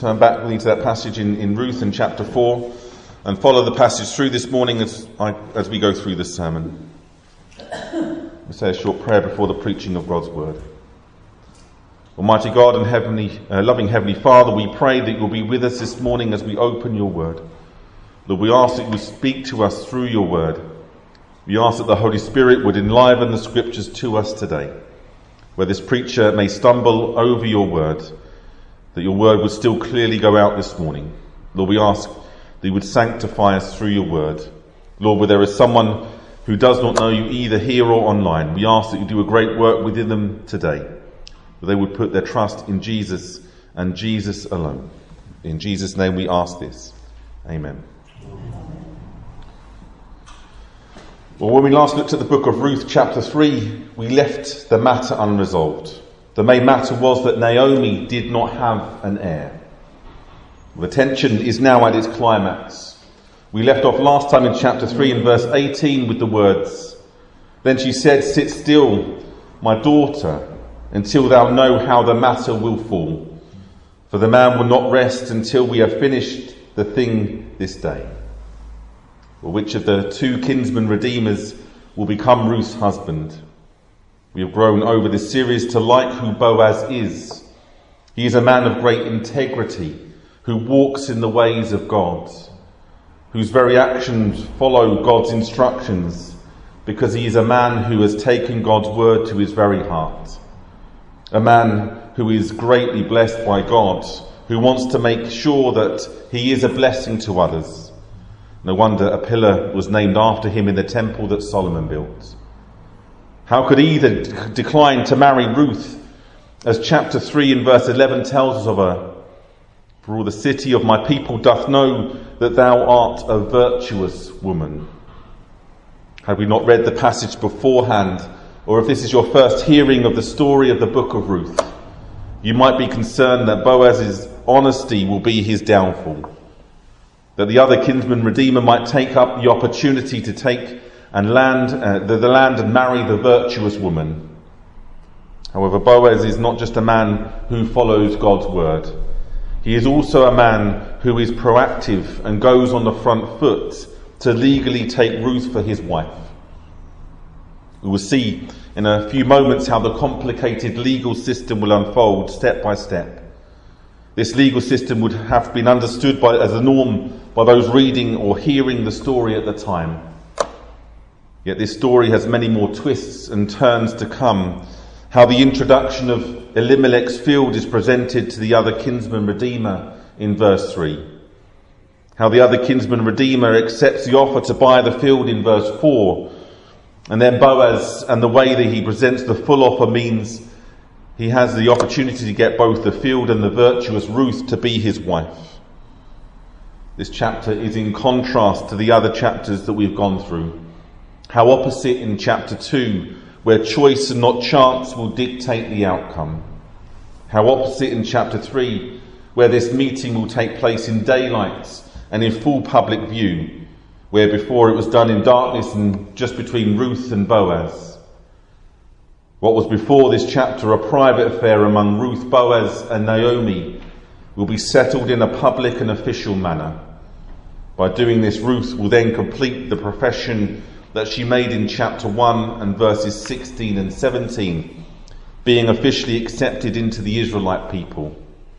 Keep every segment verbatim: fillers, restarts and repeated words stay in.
turn back with me to that passage in, in Ruth in chapter four and follow the passage through this morning as, I, as we go through this sermon. We say a short prayer before the preaching of God's word. Almighty God and heavenly, uh, loving Heavenly Father, we pray that you'll be with us this morning as we open your word. Lord, we ask that you speak to us through your word. We ask that the Holy Spirit would enliven the scriptures to us today, where this preacher may stumble over your word, that your word would still clearly go out this morning. Lord, we ask that you would sanctify us through your word. Lord, where there is someone who does not know you either here or online, we ask that you do a great work within them today, that they would put their trust in Jesus and Jesus alone. In Jesus' name we ask this. Amen. Well, when we last looked at the book of Ruth chapter three, we left the matter unresolved. The main matter was that Naomi did not have an heir. The tension is now at its climax. We left off last time in chapter three in verse eighteen with the words, "Then she said, 'Sit still, my daughter, until thou know how the matter will fall. For the man will not rest until we have finished the thing this day.'" Well, which of the two kinsman redeemers will become Ruth's husband? We have grown over this series to like who Boaz is. He is a man of great integrity, who walks in the ways of God, whose very actions follow God's instructions, because he is a man who has taken God's word to his very heart. A man who is greatly blessed by God, who wants to make sure that he is a blessing to others. No wonder a pillar was named after him in the temple that Solomon built. How could either decline to marry Ruth, as chapter three in verse eleven tells us of her? "For all the city of my people doth know that thou art a virtuous woman." Had we not read the passage beforehand, or if this is your first hearing of the story of the book of Ruth, you might be concerned that Boaz's honesty will be his downfall, that the other kinsman redeemer might take up the opportunity to take and land uh, the, the land and marry the virtuous woman. However, Boaz is not just a man who follows God's word. He is also a man who is proactive and goes on the front foot to legally take Ruth for his wife. We will see in a few moments how the complicated legal system will unfold step by step. This legal system would have been understood by, as a norm by those reading or hearing the story at the time. Yet this story has many more twists and turns to come. How the introduction of Elimelech's field is presented to the other kinsman redeemer in verse three. How the other kinsman redeemer accepts the offer to buy the field in verse four. And then Boaz, and the way that he presents the full offer means he has the opportunity to get both the field and the virtuous Ruth to be his wife. This chapter is in contrast to the other chapters that we've gone through. How opposite in chapter two, where choice and not chance will dictate the outcome. How opposite in chapter three, where this meeting will take place in daylight and in full public view, where before it was done in darkness and just between Ruth and Boaz. What was before this chapter a private affair among Ruth, Boaz and Naomi will be settled in a public and official manner. By doing this, Ruth will then complete the profession that she made in chapter one and verses sixteen and seventeen, being officially accepted into the Israelite people.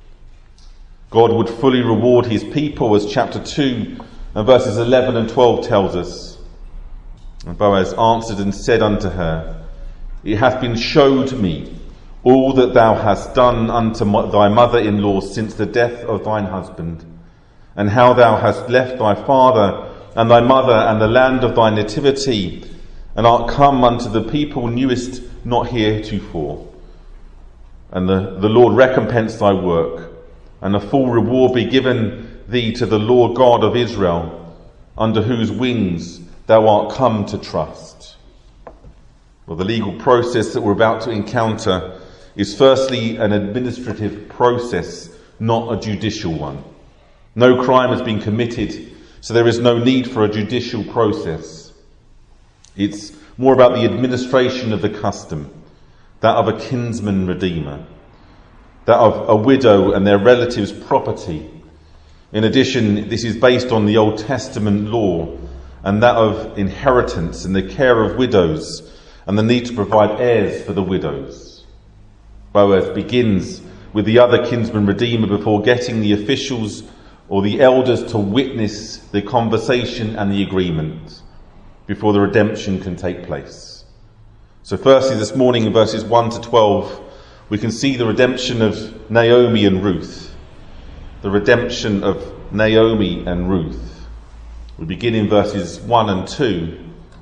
God would fully reward his people, as chapter two and verses eleven and twelve tells us. And Boaz answered and said unto her, "It hath been showed me all that thou hast done unto thy mother-in-law since the death of thine husband, and how thou hast left thy father and thy mother and the land of thy nativity, and art come unto the people knewest not heretofore. And the, the Lord recompense thy work, and a full reward be given thee to the Lord God of Israel, under whose wings thou art come to trust." Well, the legal process that we're about to encounter is firstly an administrative process, not a judicial one. No crime has been committed, so there is no need for a judicial process. It's more about the administration of the custom, that of a kinsman redeemer. that of a widow and their relatives' property. In addition, this is based on the Old Testament law and that of inheritance and the care of widows and the need to provide heirs for the widows. Boaz begins with the other kinsman redeemer before getting the officials or the elders to witness the conversation and the agreement before the redemption can take place. So firstly, this morning in verses one to twelve, we can see the redemption of Naomi and Ruth. The redemption of Naomi and Ruth. We begin in verses one and two.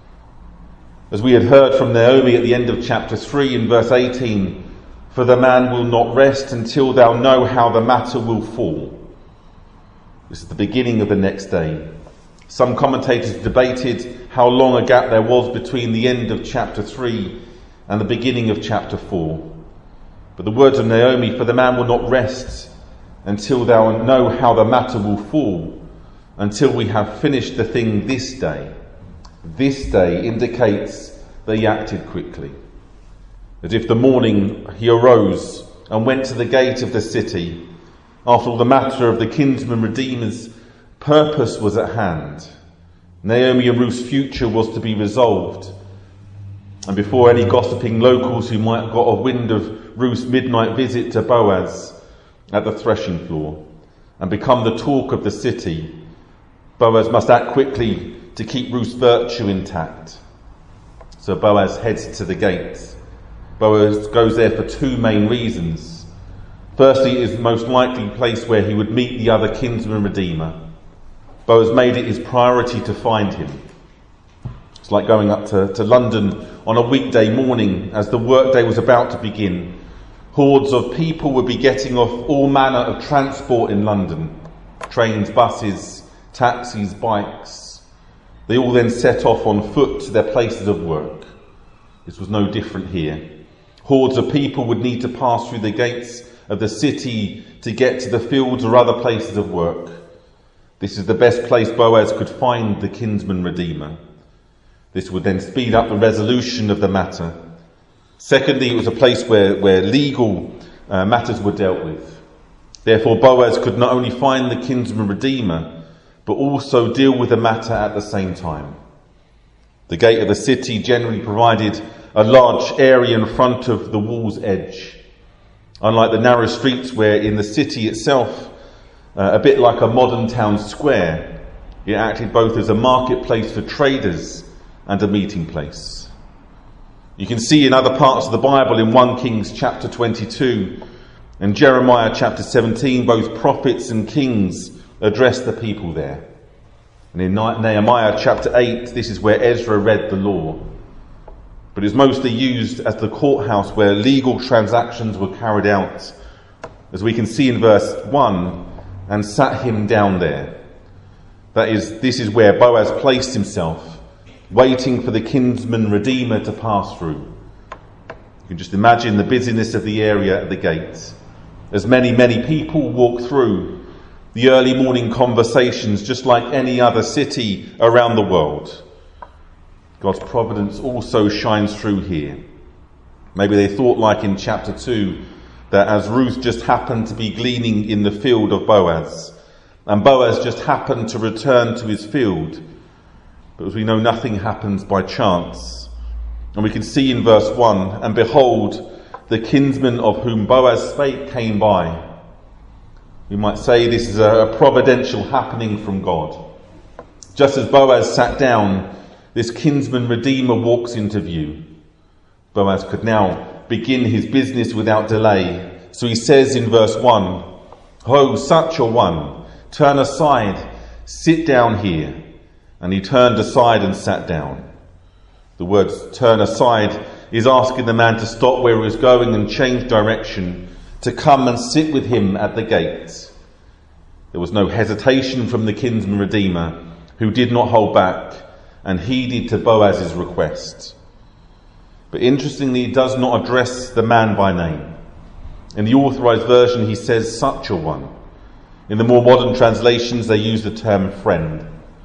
As we had heard from Naomi at the end of chapter three in verse eighteen, "For the man will not rest until thou know how the matter will fall." This is the beginning of the next day. Some commentators debated how long a gap there was between the end of chapter three and the beginning of chapter four. But the words of Naomi, "For the man will not rest until thou know how the matter will fall, until we have finished the thing this day." This day indicates that he acted quickly. As if the morning he arose and went to the gate of the city, after all the matter of the kinsman redeemer's purpose was at hand. Naomi and Ruth's future was to be resolved. And before any gossiping locals who might have got a wind of Ruth's midnight visit to Boaz at the threshing floor and become the talk of the city, Boaz must act quickly to keep Ruth's virtue intact. So Boaz heads to the gate. Boaz goes there for two main reasons. Firstly, it is the most likely place where he would meet the other kinsman redeemer. Boaz made it his priority to find him. It's like going up to, to London on a weekday morning as the workday was about to begin. Hordes of people would be getting off all manner of transport in London. Trains, buses, taxis, bikes. They all then set off on foot to their places of work. This was no different here. Hordes of people would need to pass through the gates of the city to get to the fields or other places of work. This is the best place Boaz could find the kinsman redeemer. This would then speed up the resolution of the matter. Secondly, it was a place where, where legal uh, matters were dealt with. Therefore, Boaz could not only find the kinsman redeemer, but also deal with the matter at the same time. The gate of the city generally provided a large area in front of the wall's edge. Unlike the narrow streets where in the city itself, uh, a bit like a modern town square, it acted both as a marketplace for traders and a meeting place. You can see in other parts of the Bible, in First Kings chapter twenty-two and Jeremiah chapter seventeen, both prophets and kings address the people there. And in Nehemiah chapter eight, this is where Ezra read the law. But it's mostly used as the courthouse where legal transactions were carried out, as we can see in verse one, "and sat him down there." That is, this is where Boaz placed himself, waiting for the kinsman redeemer to pass through. You can just imagine the busyness of the area at the gate, as many, many people walk through the early morning conversations just like any other city around the world. God's providence also shines through here. Maybe they thought, like in chapter two, that as Ruth just happened to be gleaning in the field of Boaz, and Boaz just happened to return to his field. But as we know, nothing happens by chance. And we can see in verse one, "And behold, the kinsman of whom Boaz spake came by." We might say this is a providential happening from God. Just as Boaz sat down, this kinsman redeemer walks into view. Boaz could now begin his business without delay. So he says in verse one, "Ho, such a one, turn aside, sit down here." And he turned aside and sat down. The word "turn aside" is asking the man to stop where he was going and change direction, to come and sit with him at the gate. There was no hesitation from the kinsman redeemer, who did not hold back and heeded to Boaz's request. But interestingly, he does not address the man by name. In the Authorized Version, he says "such a one." In the more modern translations, they use the term "friend."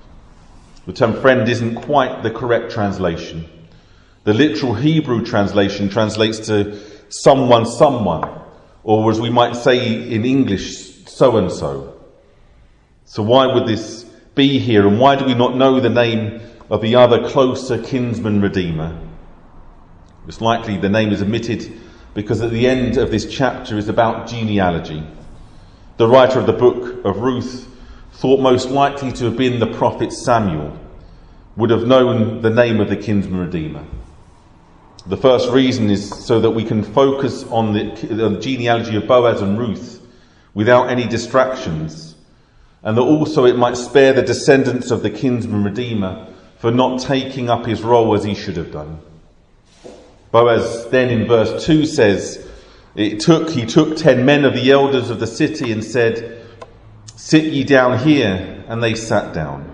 The term "friend" isn't quite the correct translation. The literal Hebrew translation translates to "someone, someone," or as we might say in English, so-and-so. So why would this be here, and why do we not know the name of the other closer kinsman redeemer? It's likely the name is omitted because at the end of this chapter is about genealogy. The writer of the book of Ruth thought most likely to have been the prophet Samuel, would have known the name of the kinsman redeemer. The first reason is so that we can focus on the, on the genealogy of Boaz and Ruth without any distractions, and that also it might spare the descendants of the kinsman redeemer for not taking up his role as he should have done. Boaz then in verse two says, it took, he took ten men of the elders of the city and said, "Sit ye down here," and they sat down.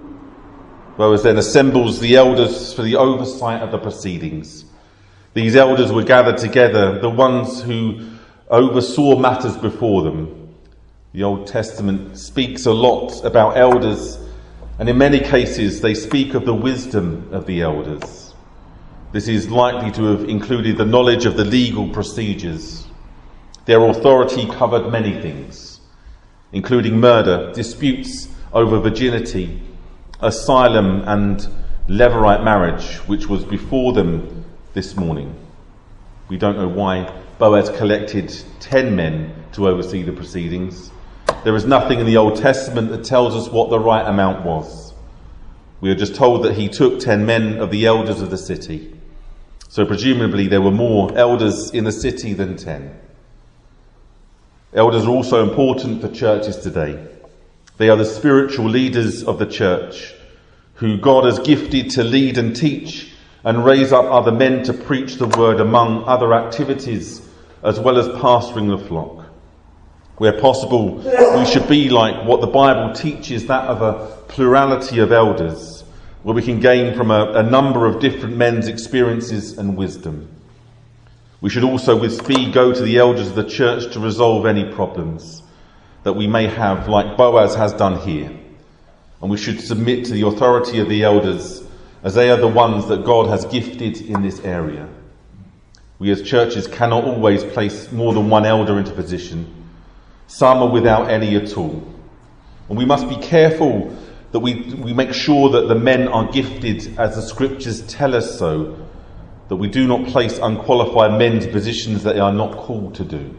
Boaz then assembles the elders for the oversight of the proceedings. These elders were gathered together, the ones who oversaw matters before them. The Old Testament speaks a lot about elders, and in many cases they speak of the wisdom of the elders. This is likely to have included the knowledge of the legal procedures. Their authority covered many things, including murder, disputes over virginity, asylum and levirate marriage, which was before them this morning. We don't know why Boaz collected ten men to oversee the proceedings. There is nothing in the Old Testament that tells us what the right amount was. We are just told that he took ten men of the elders of the city. So presumably there were more elders in the city than ten. Elders are also important for churches today. They are the spiritual leaders of the church, who God has gifted to lead and teach and raise up other men to preach the word among other activities, as well as pastoring the flock. Where possible, we should be like what the Bible teaches, that of a plurality of elders, where we can gain from a, a number of different men's experiences and wisdom. We should also with speed go to the elders of the church to resolve any problems that we may have, like Boaz has done here. And we should submit to the authority of the elders, as they are the ones that God has gifted in this area. We as churches cannot always place more than one elder into position. Some are without any at all. And we must be careful that we, we make sure that the men are gifted as the scriptures tell us so, that we do not place unqualified men to positions that they are not called to do.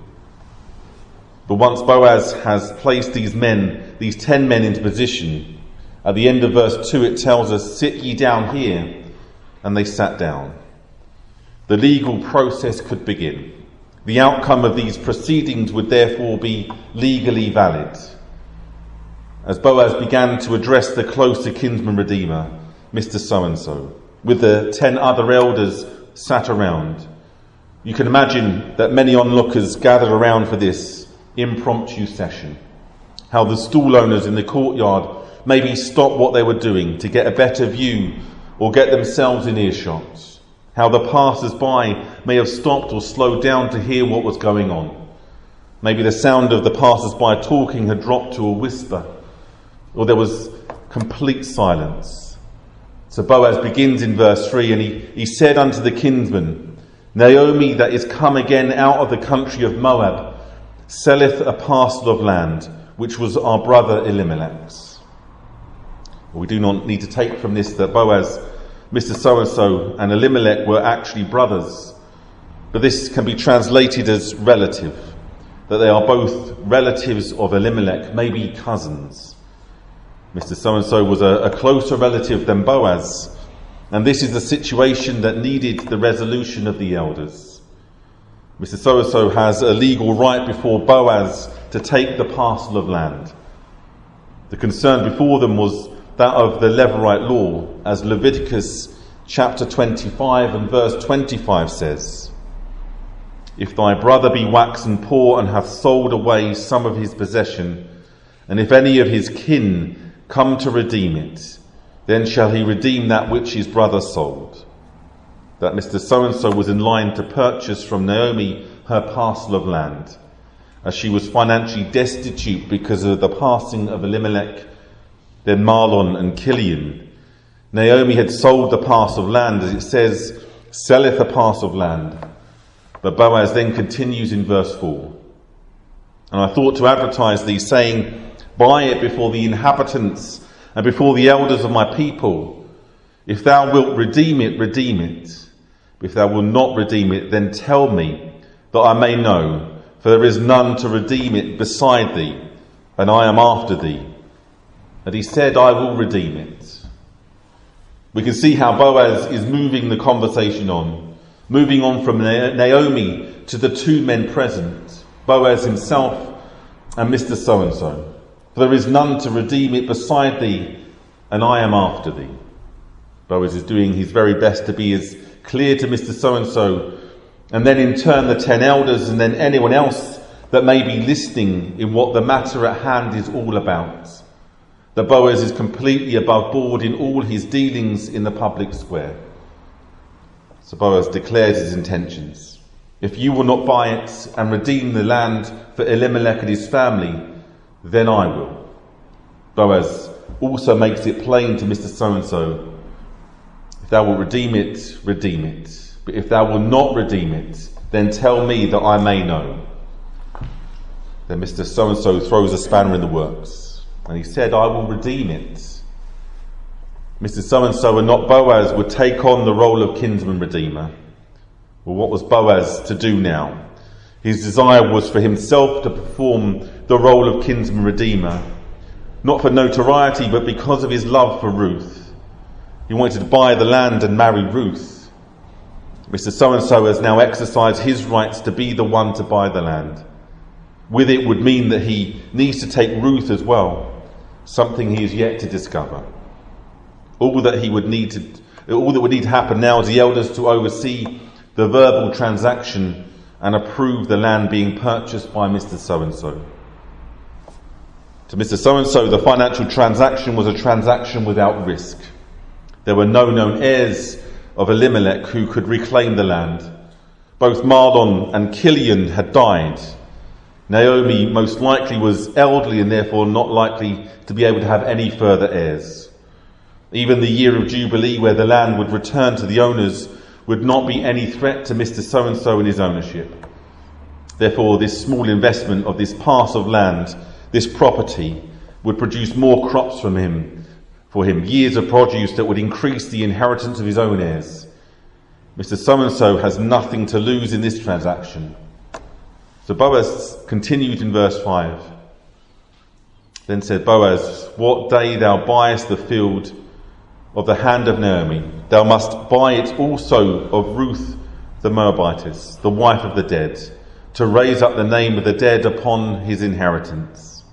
But once Boaz has placed these men, these ten men into position, at the end of verse two it tells us, "Sit ye down here," and they sat down. The legal process could begin. The outcome of these proceedings would therefore be legally valid. As Boaz began to address the closer kinsman redeemer, Mister So-and-so, with the ten other elders sat around, you can imagine that many onlookers gathered around for this impromptu session. How the stall owners in the courtyard maybe stopped what they were doing to get a better view or get themselves in earshot. How the passers-by may have stopped or slowed down to hear what was going on. Maybe the sound of the passers-by talking had dropped to a whisper, or there was complete silence. So Boaz begins in verse three, and he, he said unto the kinsman, "Naomi, that is come again out of the country of Moab, selleth a parcel of land, which was our brother Elimelech's." We do not need to take from this that Boaz, Mister So-and-so, and Elimelech were actually brothers, but this can be translated as relative, that they are both relatives of Elimelech, maybe cousins. Mister So-and-so was a, a closer relative than Boaz, and this is the situation that needed the resolution of the elders. Mister So-and-so has a legal right before Boaz to take the parcel of land. The concern before them was that of the Levirate law, as Leviticus chapter twenty-five and verse twenty-five says, "If thy brother be waxen poor and hath sold away some of his possession, and if any of his kin come to redeem it, then shall he redeem that which his brother sold." That Mister So-and-so was in line to purchase from Naomi her parcel of land, as she was financially destitute because of the passing of Elimelech, then Mahlon and Chilion. Naomi had sold the parcel of land, as it says, "selleth a parcel of land." But Boaz then continues in verse four, And I thought to advertise thee, saying, buy it before the inhabitants and before the elders of my people. If thou wilt redeem it, redeem it. If thou wilt not redeem it, then tell me, that I may know, for there is none to redeem it beside thee, and I am after thee. And he said, I will redeem it. We can see how Boaz is moving the conversation on, moving on from Naomi to the two men present, Boaz himself and Mister So-and-so. For there is none to redeem it beside thee, and I am after thee. Boaz is doing his very best to be as clear to Mister So-and-so, and then in turn the ten elders, and then anyone else that may be listening in what the matter at hand is all about. That Boaz is completely above board in all his dealings in the public square. So Boaz declares his intentions. If you will not buy it and redeem the land for Elimelech and his family, then I will. Boaz also makes it plain to Mister So-and-so, if thou wilt redeem it, redeem it. But if thou wilt not redeem it, then tell me that I may know. Then Mister So-and-so throws a spanner in the works. And he said, I will redeem it. Mister So-and-so and not Boaz would take on the role of kinsman redeemer. Well, what was Boaz to do now? His desire was for himself to perform the role of kinsman redeemer, not for notoriety, but because of his love for Ruth. He wanted to buy the land and marry Ruth. Mister So-and-so has now exercised his rights to be the one to buy the land. With it would mean that he needs to take Ruth as well, something he is yet to discover. All that he would need to, all that would need to happen now is the elders to oversee the verbal transaction and approve the land being purchased by Mister So-and-so. To Mister So-and-so, the financial transaction was a transaction without risk. There were no known heirs of Elimelech who could reclaim the land. Both Mahlon and Chilion had died. Naomi most likely was elderly and therefore not likely to be able to have any further heirs. Even the year of Jubilee, where the land would return to the owners, would not be any threat to Mister So-and-so and his ownership. Therefore, this small investment of this parcel of land, this property, would produce more crops from him, for him, years of produce that would increase the inheritance of his own heirs. Mister So-and-so has nothing to lose in this transaction. So Boaz continued in verse five. Then said Boaz, what day thou buyest the field of the hand of Naomi, thou must buy it also of Ruth the Moabitess, the wife of the dead, to raise up the name of the dead upon his inheritance.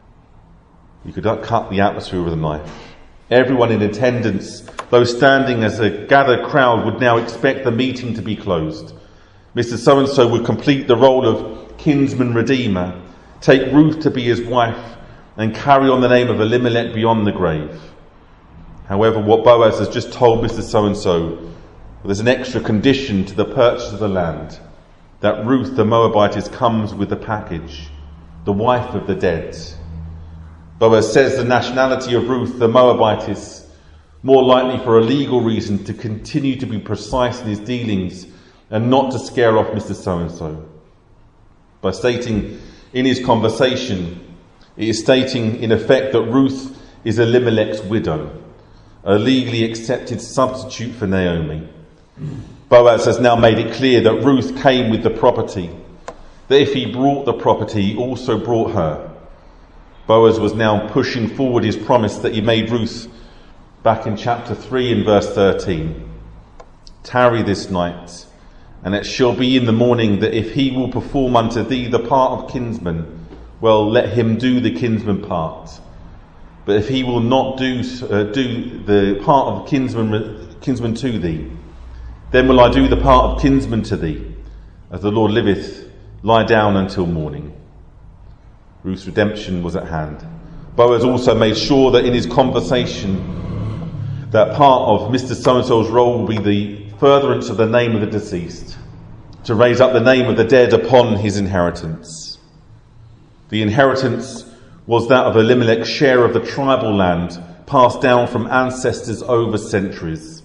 You could cut the atmosphere with a knife. Everyone in attendance, those standing as a gathered crowd, would now expect the meeting to be closed. Mister So-and-so would complete the role of kinsman redeemer, take Ruth to be his wife, and carry on the name of Elimelech beyond the grave. However, what Boaz has just told Mister So-and-so, there's an extra condition to the purchase of the land, that Ruth the Moabitess comes with the package, the wife of the dead. Boaz says the nationality of Ruth the Moabitess, more likely for a legal reason, to continue to be precise in his dealings and not to scare off Mister So-and-so. By stating in his conversation, it is stating in effect that Ruth is Elimelech's widow, a legally accepted substitute for Naomi. Boaz has now made it clear that Ruth came with the property, that if he brought the property, he also brought her. Boaz was now pushing forward his promise that he made Ruth back in chapter three in verse thirteen. Tarry this night, and it shall be in the morning that if he will perform unto thee the part of kinsman, well, let him do the kinsman part. But if he will not do uh, do the part of kinsman, kinsman to thee, then will I do the part of kinsman to thee. As the Lord liveth, lie down until morning. Ruth's redemption was at hand. Boaz also made sure that in his conversation, that part of Mister So-and-so's role will be the furtherance of the name of the deceased, to raise up the name of the dead upon his inheritance. The inheritance was that of Elimelech's share of the tribal land, passed down from ancestors over centuries.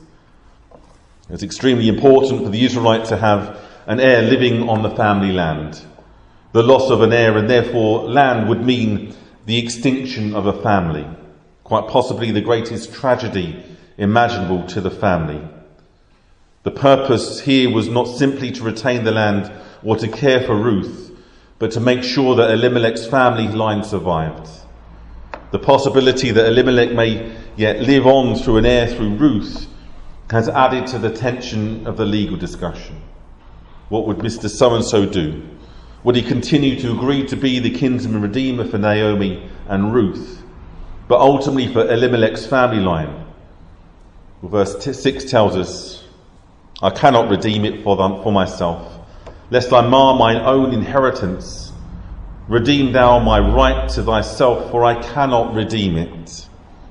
It's extremely important for the Israelites to have an heir living on the family land. The loss of an heir and therefore land would mean the extinction of a family, quite possibly the greatest tragedy imaginable to the family. The purpose here was not simply to retain the land or to care for Ruth, but to make sure that Elimelech's family line survived. The possibility that Elimelech may yet live on through an heir through Ruth has added to the tension of the legal discussion. What would Mister So-and-so do? Would he continue to agree to be the kinsman redeemer for Naomi and Ruth, but ultimately for Elimelech's family line? Well, verse six tells us, I cannot redeem it for them, for myself, lest I mar mine own inheritance. Redeem thou my right to thyself, for I cannot redeem it.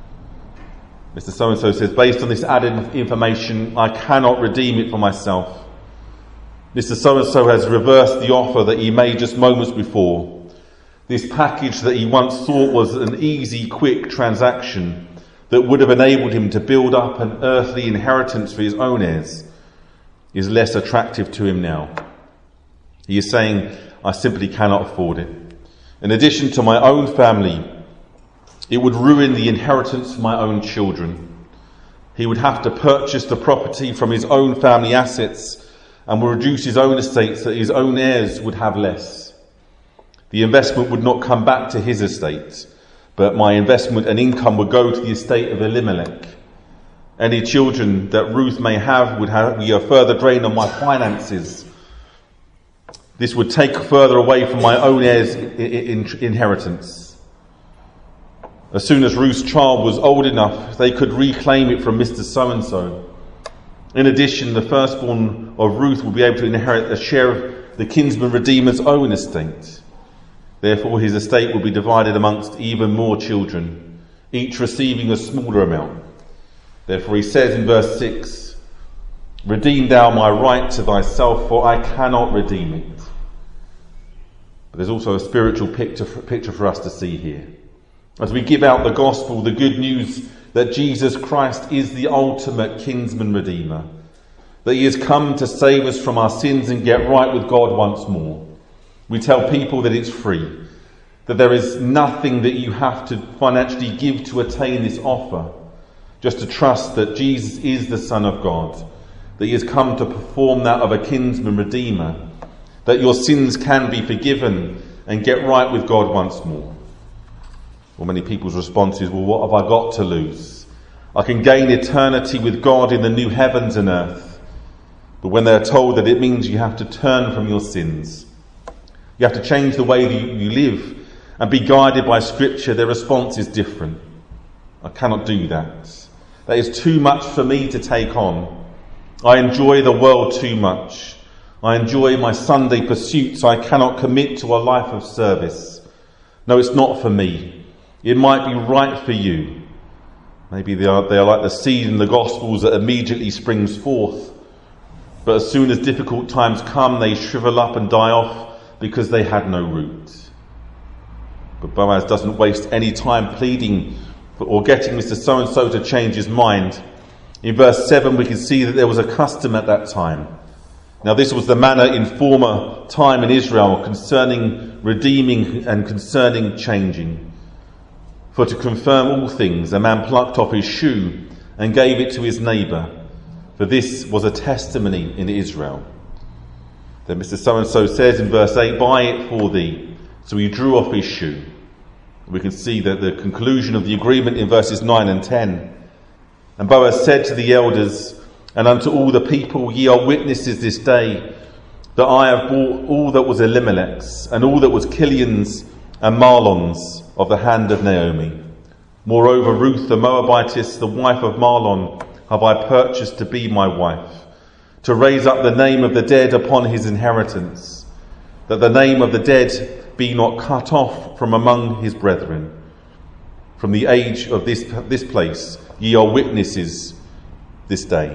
Mister So-and-so says, based on this added information, I cannot redeem it for myself. Mister So-and-so has reversed the offer that he made just moments before. This package that he once thought was an easy, quick transaction that would have enabled him to build up an earthly inheritance for his own heirs is less attractive to him now. He is saying, I simply cannot afford it. In addition to my own family, it would ruin the inheritance for my own children. He would have to purchase the property from his own family assets and will reduce his own estate so that his own heirs would have less. The investment would not come back to his estate, but my investment and income would go to the estate of Elimelech. Any children that Ruth may have would have, be a further drain on my finances. This would take further away from my own heirs' inheritance. As soon as Ruth's child was old enough, they could reclaim it from Mister So-and-so. In addition, the firstborn of Ruth will be able to inherit a share of the kinsman redeemer's own estate. Therefore, his estate will be divided amongst even more children, each receiving a smaller amount. Therefore, he says in verse six, redeem thou my right to thyself, for I cannot redeem it. But there's also a spiritual picture for, picture for us to see here. As we give out the gospel, the good news that Jesus Christ is the ultimate kinsman redeemer, that he has come to save us from our sins and get right with God once more. We tell people that it's free, that there is nothing that you have to financially give to attain this offer, just to trust that Jesus is the Son of God, that he has come to perform that of a kinsman redeemer, that your sins can be forgiven and get right with God once more. Well, many people's response is, well, what have I got to lose? I can gain eternity with God in the new heavens and earth. But when they're told that it means you have to turn from your sins, you have to change the way that you live and be guided by Scripture, their response is different. I cannot do that. That is too much for me to take on. I enjoy the world too much. I enjoy my Sunday pursuits. I cannot commit to a life of service. No, it's not for me. It might be right for you. Maybe they are, they are like the seed in the Gospels that immediately springs forth. But as soon as difficult times come, they shrivel up and die off because they had no root. But Boaz doesn't waste any time pleading for, or getting Mister So-and-so to change his mind. In verse seven, we can see that there was a custom at that time. Now, this was the manner in former time in Israel concerning redeeming and concerning changing. For to confirm all things, a man plucked off his shoe and gave it to his neighbour. For this was a testimony in Israel. Then Mister So-and-so says in verse eight, buy it for thee. So he drew off his shoe. We can see that the conclusion of the agreement in verses nine and ten. And Boaz said to the elders and unto all the people, ye are witnesses this day that I have bought all that was Elimelech's and all that was Kilion's and Mahlon's of the hand of Naomi. Moreover, Ruth the Moabitess, the wife of Mahlon, have I purchased to be my wife, to raise up the name of the dead upon his inheritance, that the name of the dead be not cut off from among his brethren. From the age of this, this place, ye are witnesses this day.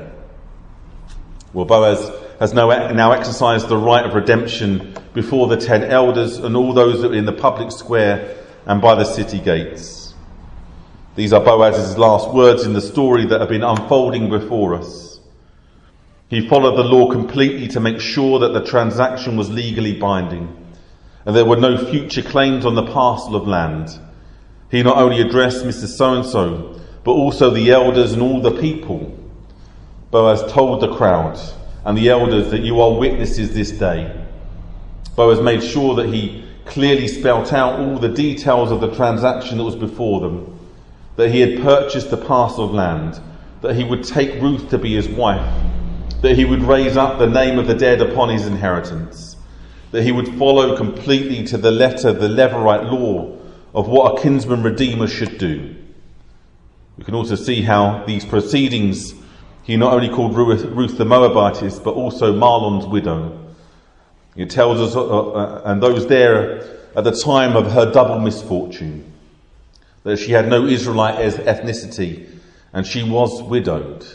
Well, Boaz has now, now exercised the right of redemption before the ten elders and all those that are in the public square and by the city gates. These are Boaz's last words in the story that have been unfolding before us. He followed the law completely to make sure that the transaction was legally binding. and there were no future claims on the parcel of land. He not only addressed Missus So-and-so, but also the elders and all the people. Boaz told the crowd and the elders that you are witnesses this day. Boaz made sure that he clearly spelt out all the details of the transaction that was before them, that he had purchased the parcel of land, that he would take Ruth to be his wife, that he would raise up the name of the dead upon his inheritance, that he would follow completely to the letter the Levirate law of what a kinsman redeemer should do. We can also see how these proceedings, he not only called Ruth, Ruth the Moabitess, but also Mahlon's widow. It tells us, uh, uh, and those there at the time of her double misfortune, that she had no Israelite ethnicity and she was widowed.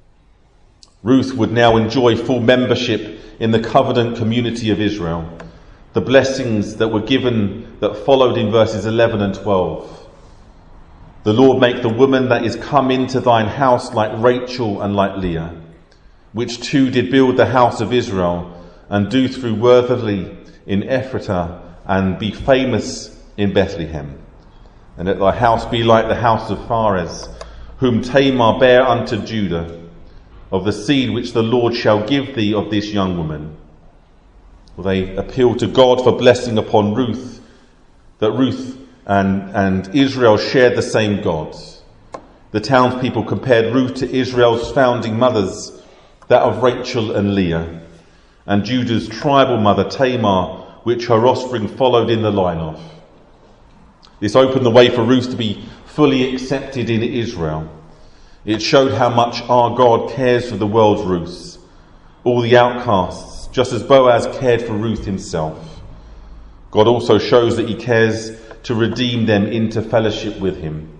Ruth would now enjoy full membership in the covenant community of Israel, the blessings that were given that followed in verses eleven and twelve. The Lord make the woman that is come into thine house like Rachel and like Leah, which two did build the house of Israel, and do through worthily in Ephratah, and be famous in Bethlehem. And let thy house be like the house of Pharez, whom Tamar bare unto Judah, of the seed which the Lord shall give thee of this young woman. Well, they appeal to God for blessing upon Ruth, that Ruth and, and Israel shared the same God. The townspeople compared Ruth to Israel's founding mothers, that of Rachel and Leah, and Judah's tribal mother Tamar, which her offspring followed in the line of. This opened the way for Ruth to be fully accepted in Israel. It showed how much our God cares for the world's Ruths, all the outcasts, just as Boaz cared for Ruth himself. God also shows that he cares to redeem them into fellowship with him.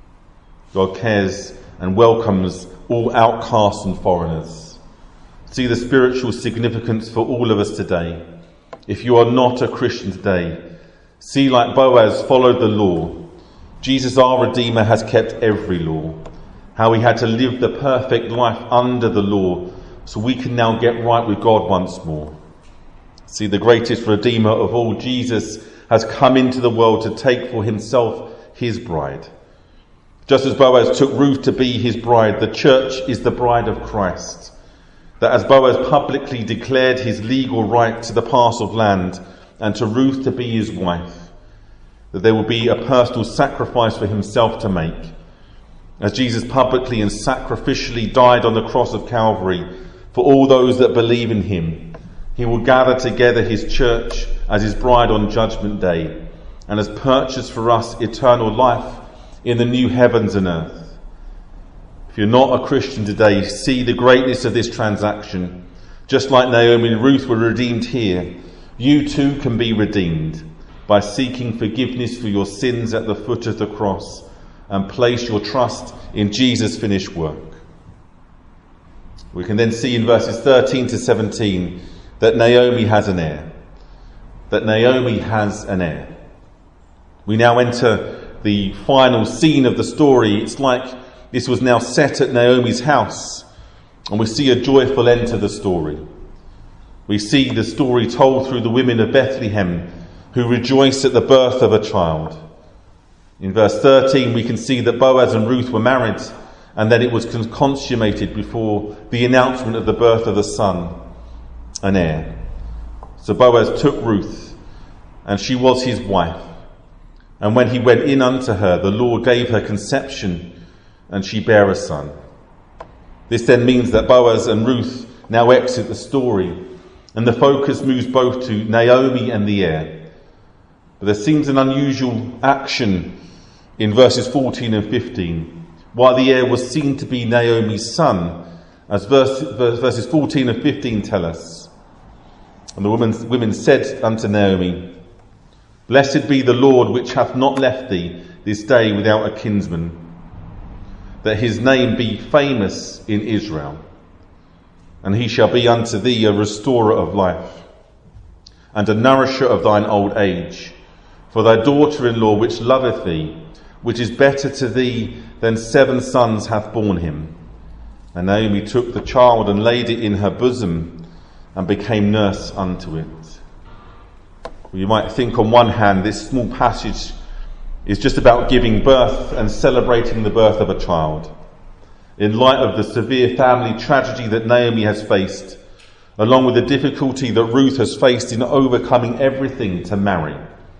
God cares and welcomes all outcasts and foreigners. See the spiritual significance for all of us today. If you are not a Christian today, see, like Boaz followed the law. Jesus, our Redeemer, has kept every law. How he had to live the perfect life under the law so we can now get right with God once more. See, the greatest Redeemer of all, Jesus, has come into the world to take for himself his bride. Just as Boaz took Ruth to be his bride, the church is the bride of Christ. That as Boaz publicly declared his legal right to the parcel of land and to Ruth to be his wife, that there will be a personal sacrifice for himself to make. As Jesus publicly and sacrificially died on the cross of Calvary for all those that believe in him, he will gather together his church as his bride on Judgment Day, and has purchased for us eternal life in the new heavens and earth. If you're not a Christian today, see the greatness of this transaction. Just like Naomi and Ruth were redeemed here, you too can be redeemed by seeking forgiveness for your sins at the foot of the cross and place your trust in Jesus' finished work. We can then see in verses thirteen to seventeen that Naomi has an heir. That Naomi has an heir. We now enter the final scene of the story. It's like this was now set at Naomi's house, and we see a joyful end to the story. We see the story told through the women of Bethlehem who rejoiced at the birth of a child. In verse thirteen, we can see that Boaz and Ruth were married, and that it was consummated before the announcement of the birth of a son, an heir. So Boaz took Ruth, and she was his wife. And when he went in unto her, the Lord gave her conception, and she bare a son. This then means that Boaz and Ruth now exit the story, and the focus moves both to Naomi and the heir. But there seems an unusual action in verses fourteen and fifteen. While the heir was seen to be Naomi's son, as verse, verses fourteen and fifteen tell us. And the women, women said unto Naomi, Blessed be the Lord, which hath not left thee this day without a kinsman, that his name be famous in Israel. And he shall be unto thee a restorer of life, and a nourisher of thine old age. For thy daughter-in-law which loveth thee, which is better to thee than seven sons, hath borne him. And Naomi took the child and laid it in her bosom, and became nurse unto it. You might think on one hand this small passage is just about giving birth and celebrating the birth of a child. In light of the severe family tragedy that Naomi has faced, along with the difficulty that Ruth has faced in overcoming everything to marry.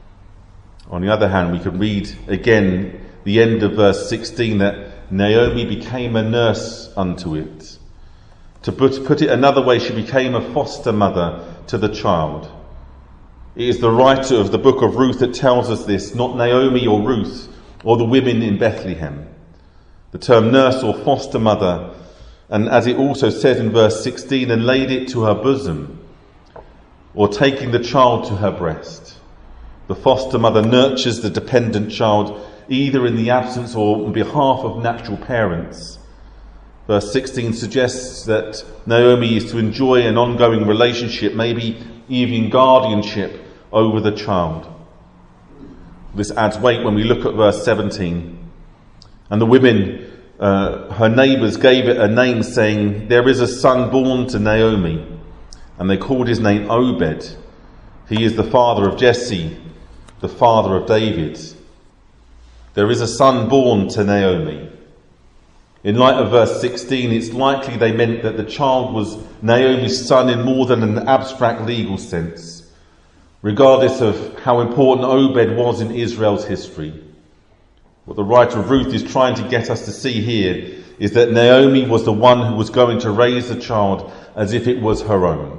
On the other hand, we can read again the end of verse sixteen, that Naomi became a nurse unto it. To put, put it another way, she became a foster mother to the child. It is the writer of the book of Ruth that tells us this, not Naomi or Ruth or the women in Bethlehem. The term nurse or foster mother, and as it also says in verse sixteen, and laid it to her bosom, or taking the child to her breast. The foster mother nurtures the dependent child either in the absence or on behalf of natural parents. Verse sixteen suggests that Naomi is to enjoy an ongoing relationship, maybe even guardianship over the child. This adds weight when we look at verse seventeen. And the women, uh, her neighbours, gave it a name, saying, there is a son born to Naomi. And they called his name Obed. He is the father of Jesse, the father of David. There is a son born to Naomi. In light of verse sixteen, it's likely they meant that the child was Naomi's son in more than an abstract legal sense, regardless of how important Obed was in Israel's history. What the writer of Ruth is trying to get us to see here is that Naomi was the one who was going to raise the child as if it was her own.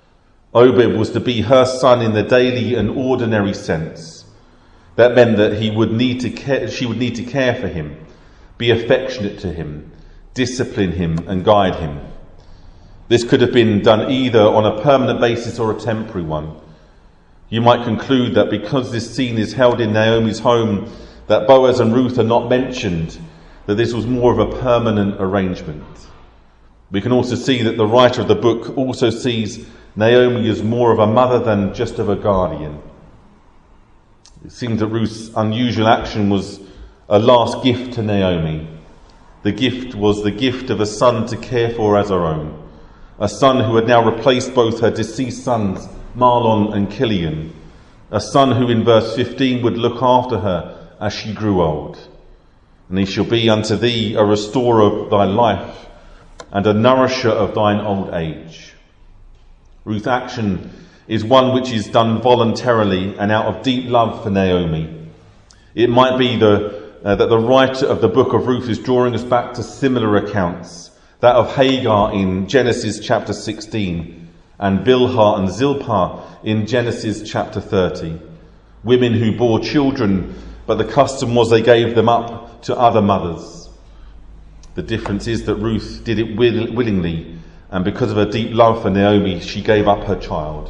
Obed was to be her son in the daily and ordinary sense. That meant that he would need to care, she would need to care for him, be affectionate to him, discipline him and guide him. This could have been done either on a permanent basis or a temporary one. You might conclude that because this scene is held in Naomi's home, that Boaz and Ruth are not mentioned, that this was more of a permanent arrangement. We can also see that the writer of the book also sees Naomi as more of a mother than just of a guardian. It seems that Ruth's unusual action was a last gift to Naomi. The gift was the gift of a son to care for as her own, a son who had now replaced both her deceased sons, Mahlon and Chilion, a son who in verse fifteen would look after her as she grew old. And he shall be unto thee a restorer of thy life and a nourisher of thine old age. Ruth's action is one which is done voluntarily and out of deep love for Naomi. It might be the, uh, that the writer of the book of Ruth is drawing us back to similar accounts, that of Hagar in Genesis chapter sixteen and Bilhah and Zilpah in Genesis chapter thirty. Women who bore children, but the custom was they gave them up to other mothers. The difference is that Ruth did it will- willingly, and because of her deep love for Naomi, she gave up her child.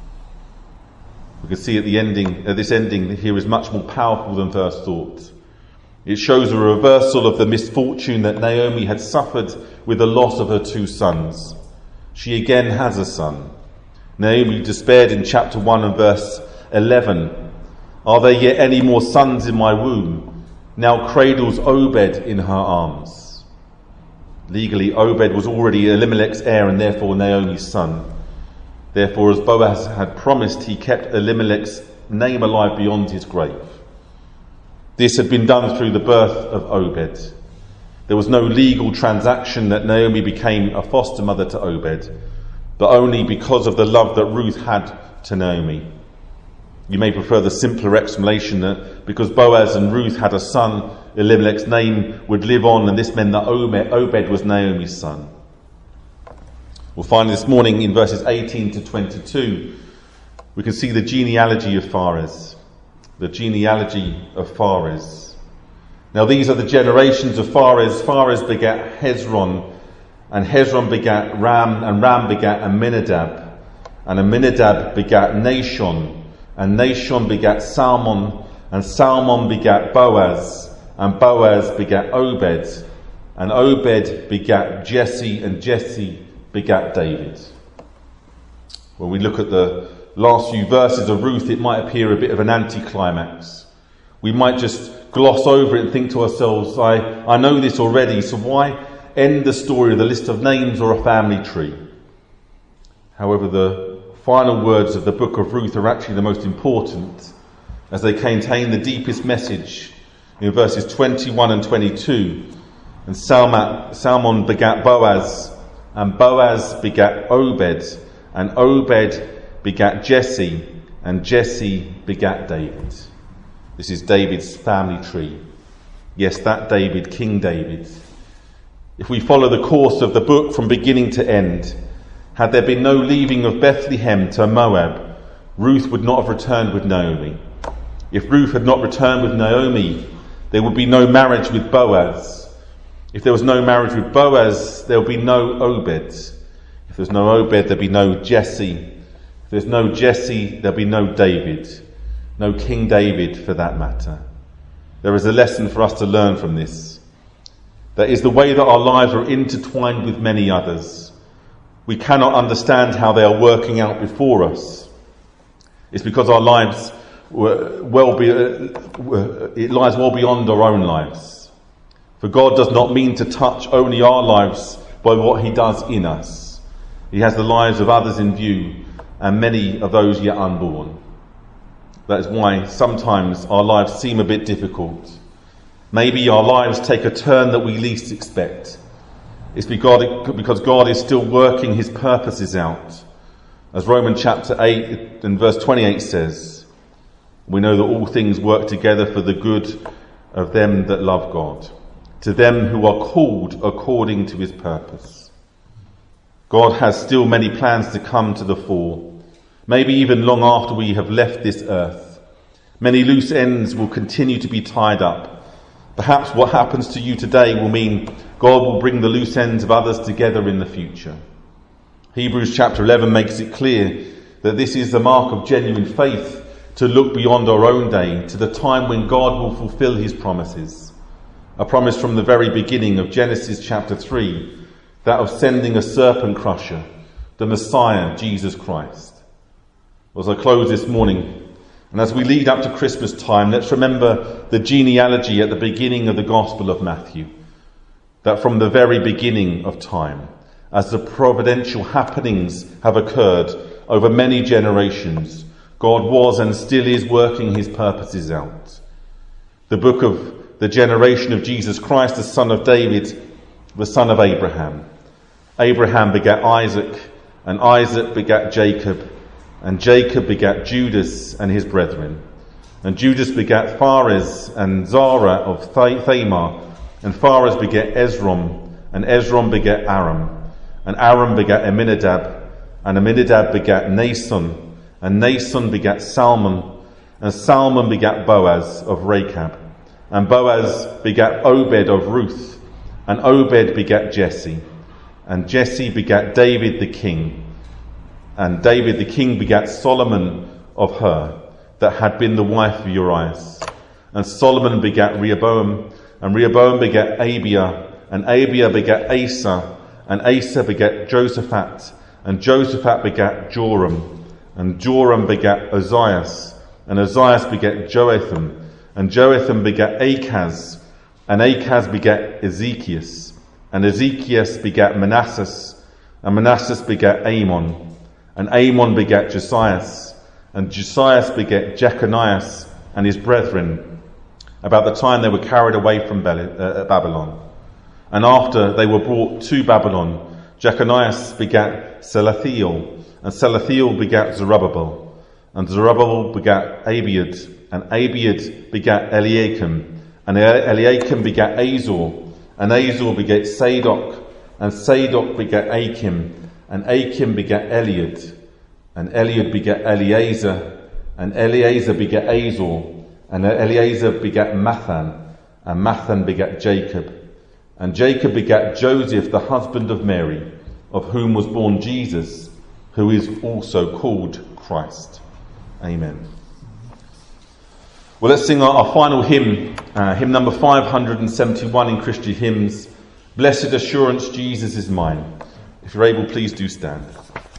We can see at the ending, at this ending, that here is much more powerful than first thought. It shows a reversal of the misfortune that Naomi had suffered with the loss of her two sons. She again has a son. Naomi despaired in chapter one and verse eleven. Are there yet any more sons in my womb? Now cradles Obed in her arms. Legally, Obed was already Elimelech's heir and therefore Naomi's son. Therefore, as Boaz had promised, he kept Elimelech's name alive beyond his grave. This had been done through the birth of Obed. There was no legal transaction that Naomi became a foster mother to Obed, but only because of the love that Ruth had to Naomi. You may prefer the simpler explanation that because Boaz and Ruth had a son, Elimelech's name would live on, and this meant that Obed was Naomi's son. We'll find this morning in verses eighteen to twenty-two, we can see the genealogy of Pharez. The genealogy of Pharez. Now these are the generations of Pharez. Pharez begat Hezron, and Hezron begat Ram, and Ram begat Amminadab, and Amminadab begat Nashon, and Nashon begat Salmon, and Salmon begat Boaz, and Boaz begat Obed, and Obed begat Jesse, and Jesse begat David. When we look at the last few verses of Ruth, it might appear a bit of an anticlimax. We might just gloss over it and think to ourselves, I, I know this already, so why end the story with a list of names or a family tree? However, the final words of the book of Ruth are actually the most important, as they contain the deepest message in verses twenty-one and twenty-two. And Salma, Salmon begat Boaz, and Boaz begat Obed, and Obed begat Jesse, and Jesse begat David. This is David's family tree. Yes, that David, King David. If we follow the course of the book from beginning to end, had there been no leaving of Bethlehem to Moab, Ruth would not have returned with Naomi. If Ruth had not returned with Naomi, there would be no marriage with Boaz. If there was no marriage with Boaz, there would be no Obed. If there's no Obed, there'd be no Jesse. If there's no Jesse, there'll be no David. No King David, for that matter. There is a lesson for us to learn from this. That is the way that our lives are intertwined with many others. We cannot understand how they are working out before us. It's because our lives were well be, uh, it lies well beyond our own lives. For God does not mean to touch only our lives by what he does in us. He has the lives of others in view, and many of those yet unborn. That is why sometimes our lives seem a bit difficult. Maybe our lives take a turn that we least expect. It's because God is still working his purposes out. As Romans chapter eight and verse twenty-eight says, we know that all things work together for the good of them that love God, to them who are called according to his purpose. God has still many plans to come to the fore. Maybe even long after we have left this earth. Many loose ends will continue to be tied up. Perhaps what happens to you today will mean God will bring the loose ends of others together in the future. Hebrews chapter eleven makes it clear that this is the mark of genuine faith, to look beyond our own day to the time when God will fulfill his promises. A promise from the very beginning of Genesis chapter three, that of sending a serpent crusher, the Messiah, Jesus Christ. As I close this morning, and as we lead up to Christmas time, let's remember the genealogy at the beginning of the Gospel of Matthew. That from the very beginning of time, as the providential happenings have occurred over many generations, God was and still is working his purposes out. The book of the generation of Jesus Christ, the son of David, the son of Abraham. Abraham begat Isaac, and Isaac begat Jacob, and Jacob begat Judas and his brethren. And Judas begat Phares and Zara of Thamar, and Phares begat Esrom, and Esrom begat Aram, and Aram begat Aminadab, and Aminadab begat Nason, and Nason begat Salmon, and Salmon begat Boaz of Rechab, and Boaz begat Obed of Ruth, and Obed begat Jesse, and Jesse begat David the king, and David the king begat Solomon of her, that had been the wife of Urias. And Solomon begat Rehoboam, and Rehoboam begat Abiah, and Abiah begat Asa, and Asa begat Josaphat, and Josaphat begat Joram, and Joram begat Ozias, and Ozias begat Joatham, and Joatham begat Achaz, and Achaz begat Ezekias, and Ezekias begat Manasseh, and Manasseh begat Amon, and Amon begat Josias, and Josias begat Jechonias and his brethren, about the time they were carried away from Babylon. And after they were brought to Babylon, Jechonias begat Salathiel, and Salathiel begat Zerubbabel, and Zerubbabel begat Abiud, and Abiud begat Eliakim, and Eliakim begat Azor, and Azor begat Sadok, and Sadok begat Achim, and Achim begat Eliud, and Eliud begat Eleazar, and Eleazar begat Azor, and Eleazar begat Mathan, and Mathan begat Jacob, and Jacob begat Joseph, the husband of Mary, of whom was born Jesus, who is also called Christ. Amen. Well, let's sing our, our final hymn, uh, hymn number five hundred seventy-one in Christian Hymns, Blessed Assurance, Jesus is Mine. If you're able, please do stand.